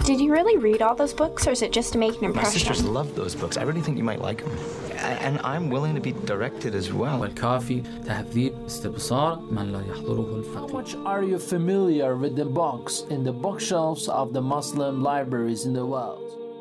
Did you really read all those books, or is it just to make an impression? My sisters love those books. I really think you might like them. And I'm willing to be directed as well. والكافي تهذيب استبصار من لا يحضره How الفقيه. much are you familiar with the books in the bookshelves of the Muslim libraries in the world?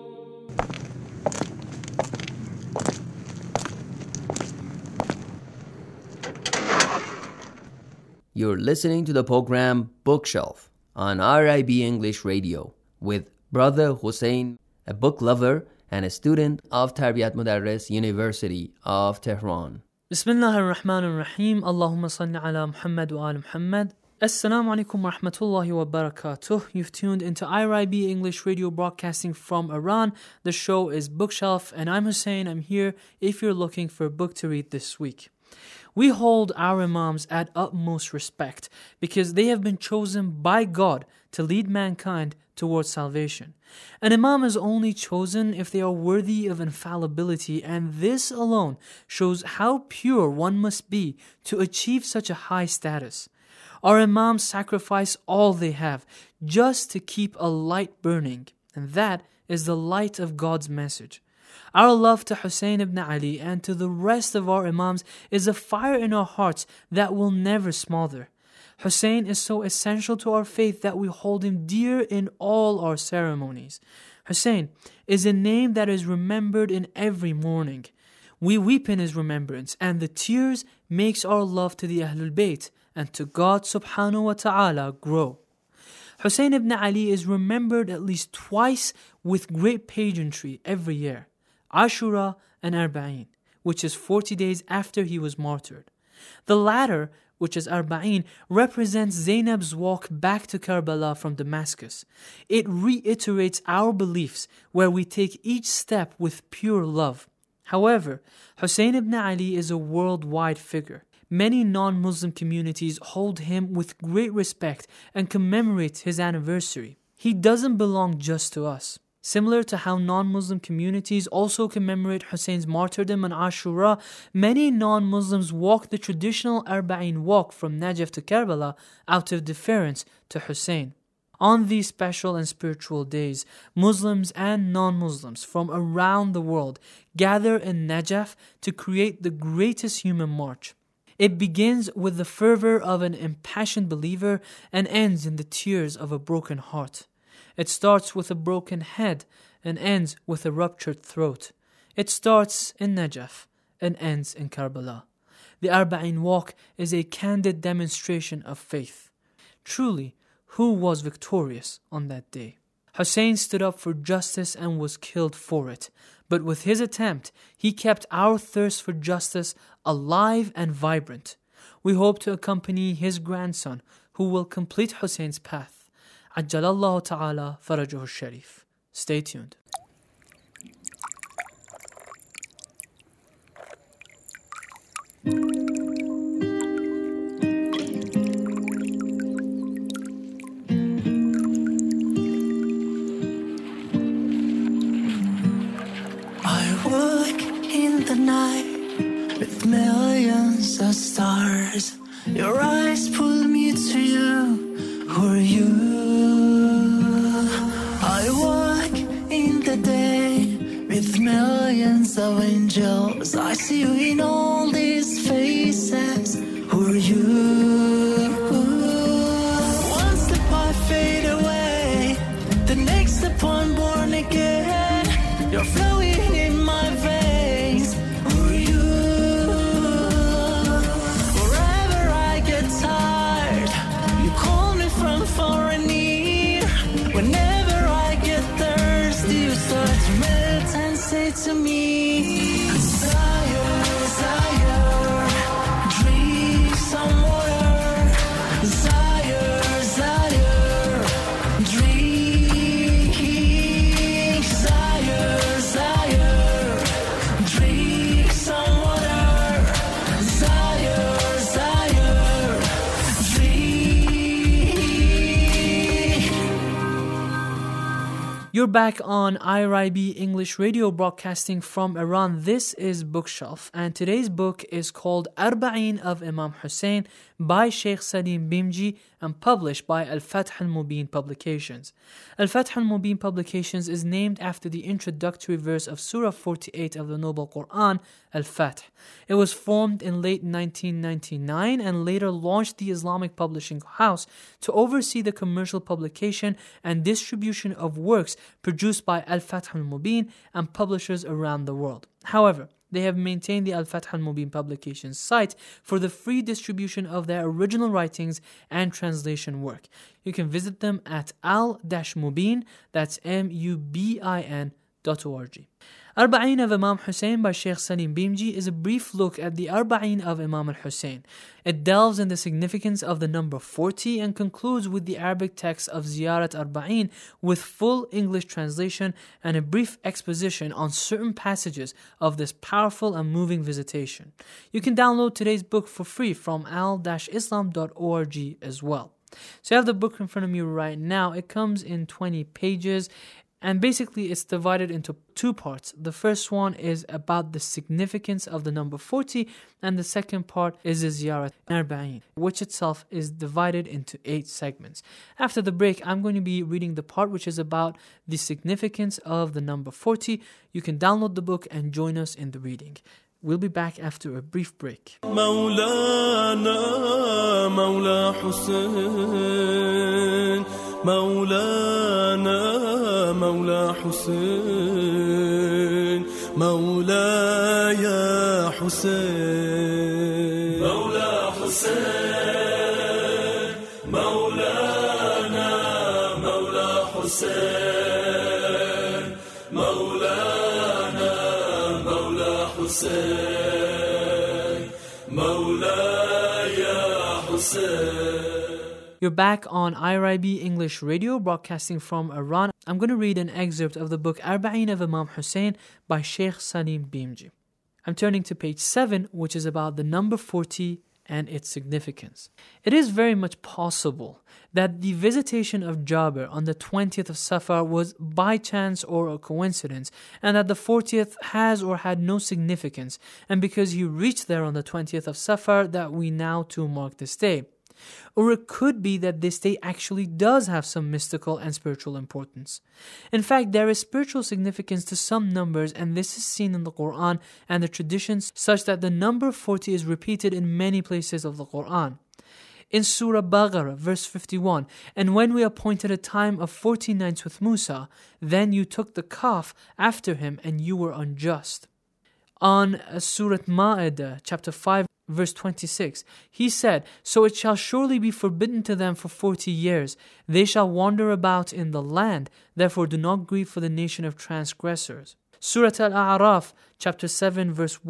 You're listening to the program Bookshelf on RIB English Radio with Brother Hussein, a book lover and a student of Tarbiyat Mudarris University of Tehran. Bismillah ar-Rahman ar-Rahim. Allahumma salli ala Muhammad wa ala Muhammad. Assalamu alaikum wa rahmatullahi wa barakatuh. You've tuned into IRIB English Radio broadcasting from Iran. The show is Bookshelf and I'm Hussein. I'm here if you're looking for a book to read this week. We hold our Imams at utmost respect because they have been chosen by God to lead mankind towards salvation. An Imam is only chosen if they are worthy of infallibility, and this alone shows how pure one must be to achieve such a high status. Our Imams sacrifice all they have just to keep a light burning, and that is the light of God's message. Our love to Hussein ibn Ali and to the rest of our Imams is a fire in our hearts that will never smolder. Hussein is so essential to our faith that we hold him dear in all our ceremonies. Hussein is a name that is remembered in every morning. We weep in his remembrance, and the tears makes our love to the Ahlul Bayt and to God subhanahu wa ta'ala grow. Hussein ibn Ali is remembered at least twice with great pageantry every year. Ashura and Arba'in, which is 40 days after he was martyred. The latter, which is Arba'in, represents Zainab's walk back to Karbala from Damascus. It reiterates our beliefs where we take each step with pure love. However, Hussein ibn Ali is a worldwide figure. Many non-Muslim communities hold him with great respect and commemorate his anniversary. He doesn't belong just to us. Similar to how non-Muslim communities also commemorate Hussein's martyrdom on Ashura, many non-Muslims walk the traditional Arba'in walk from Najaf to Karbala out of deference to Hussein. On these special and spiritual days, Muslims and non-Muslims from around the world gather in Najaf to create the greatest human march. It begins with the fervor of an impassioned believer and ends in the tears of a broken heart. It starts with a broken head and ends with a ruptured throat. It starts in Najaf and ends in Karbala. The Arba'in walk is a candid demonstration of faith. Truly, who was victorious on that day? Hussein stood up for justice and was killed for it. But with his attempt, he kept our thirst for justice alive and vibrant. We hope to accompany his grandson, who will complete Hussein's path. Ajjalallahu ta'ala farajuhu sharif. Stay tuned. I walk in the night with millions of stars. Your eyes pull me to you. Who are you? I walk in the day with millions of angels. I see you in all these faces. Who are you? One step I fade away, the next step I'm born again. You're flowing in my veins. Who are you? Wherever I get tired, you call me from far and near. Whenever I get thirsty, you start to melt and say to me, Desire, desire, drink some water. Desire, desire, drink. Desire, desire, drink some water. Desire, desire, drink. You're back on IRIB English Radio broadcasting from Iran. This is Bookshelf, and today's book is called Arba'in of Imam Hussein by Sheikh Salim Bimji and published by Al-Fath Al-Mubin Publications. Al-Fath Al-Mubin Publications is named after the introductory verse of Surah 48 of the Noble Quran, Al-Fath. It was formed in late 1999 and later launched the Islamic Publishing House to oversee the commercial publication and distribution of works produced by Al-Fath Al-Mubin and publishers around the world. However, they have maintained the Al-Fath Al-Mubin Publications site for the free distribution of their original writings and translation work. You can visit them at al-mubin, that's mubin.org. Arba'in of Imam Hussein by Sheikh Salim Bimji is a brief look at the Arba'in of Imam al-Hussein. It delves in the significance of the number 40 and concludes with the Arabic text of Ziyarat Arba'in with full English translation and a brief exposition on certain passages of this powerful and moving visitation. You can download today's book for free from al-islam.org as well. So you have the book in front of you right now. It comes in 20 pages. And basically it's divided into two parts. The first one is about the significance of the number 40, and the second part is the Ziyarat Arba'in, which itself is divided into 8 segments. After the break, I'm going to be reading the part which is about the significance of the number 40. You can download the book and join us in the reading. We'll be back after a brief break. مولانا مولا حسين مولانا مولا حسين مولاي حسين مولا حسين مولانا مولا حسين مولانا مولا حسين مولاي حسين. You're back on IRIB English Radio, broadcasting from Iran. I'm going to read an excerpt of the book Arba'in of Imam Hussein by Sheikh Salim Bimji. I'm turning to page 7, which is about the number 40 and its significance. It is very much possible that the visitation of Jabir on the 20th of Safar was by chance or a coincidence, and that the 40th has or had no significance, and because he reached there on the 20th of Safar that we now too mark this day. Or it could be that this day actually does have some mystical and spiritual importance. In fact, there is spiritual significance to some numbers, and this is seen in the Quran and the traditions, such that the number 40 is repeated in many places of the Quran. In Surah Baqarah, verse 51, "And when we appointed a time of 40 nights with Musa, then you took the calf after him and you were unjust." On Surah Ma'idah, chapter 5, verse 26, he said, "So it shall surely be forbidden to them for 40 years. They shall wander about in the land. Therefore do not grieve for the nation of transgressors." Surah Al-A'raf, chapter 7, verse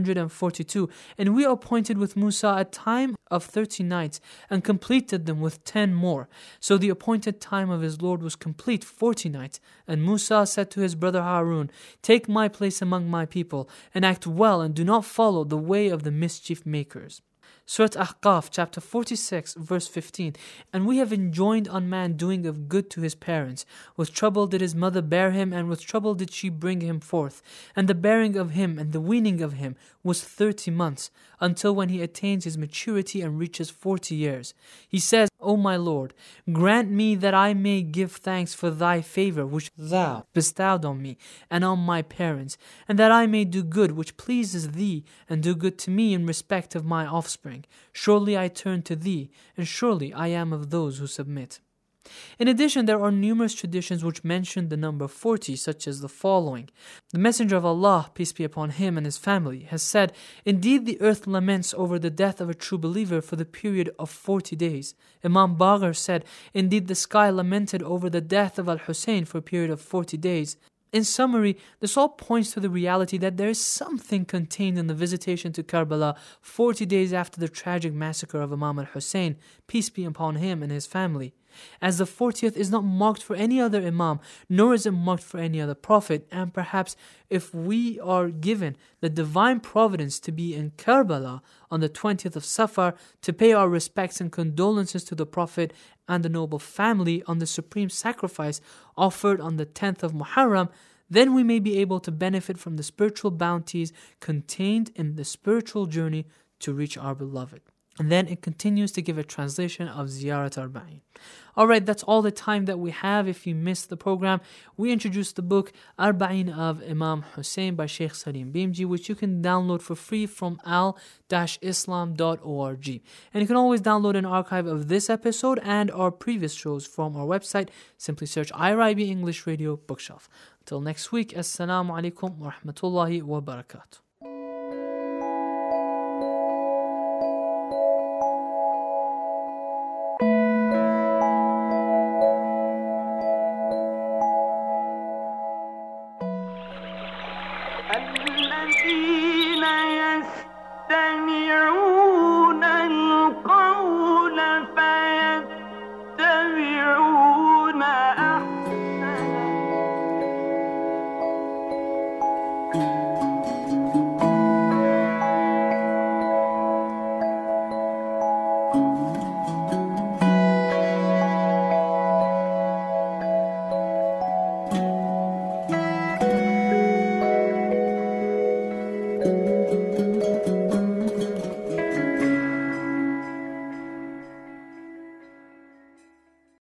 142, "And we appointed with Musa a time of 30 nights, and completed them with 10 more. So the appointed time of his Lord was complete, 40 nights. And Musa said to his brother Harun, 'Take my place among my people, and act well, and do not follow the way of the mischief makers.'" Surah Ahqaf, chapter 46, verse 15, "And we have enjoined on man doing of good to his parents. With trouble did his mother bear him, and with trouble did she bring him forth. And the bearing of him and the weaning of him was 30 months, until when he attains his maturity and reaches 40 years. He says, O my Lord, grant me that I may give thanks for thy favor which thou bestowed on me and on my parents, and that I may do good which pleases thee, and do good to me in respect of my offspring. Surely I turn to thee, and surely I am of those who submit." In addition, there are numerous traditions which mention the number 40, such as the following. The Messenger of Allah, peace be upon him and his family, has said, "Indeed the earth laments over the death of a true believer for the period of 40 days. Imam Baqir said, "Indeed the sky lamented over the death of Al-Hussein for a period of 40 days. In summary, this all points to the reality that there is something contained in the visitation to Karbala 40 days after the tragic massacre of Imam al-Hussein, peace be upon him and his family. As the 40th is not marked for any other Imam, nor is it marked for any other Prophet, and perhaps if we are given the divine providence to be in Karbala on the 20th of Safar to pay our respects and condolences to the Prophet and the noble family on the supreme sacrifice offered on the 10th of Muharram, then we may be able to benefit from the spiritual bounties contained in the spiritual journey to reach our beloved. And then it continues to give a translation of Ziyarat Arba'in. Alright, that's all the time that we have. If you missed the program, we introduced the book Arba'in of Imam Hussein by Sheikh Salim Bimji, which you can download for free from al-islam.org. And you can always download an archive of this episode and our previous shows from our website. Simply search IRIB English Radio Bookshelf. Until next week, Assalamu alaikum wa rahmatullahi wa barakatuh.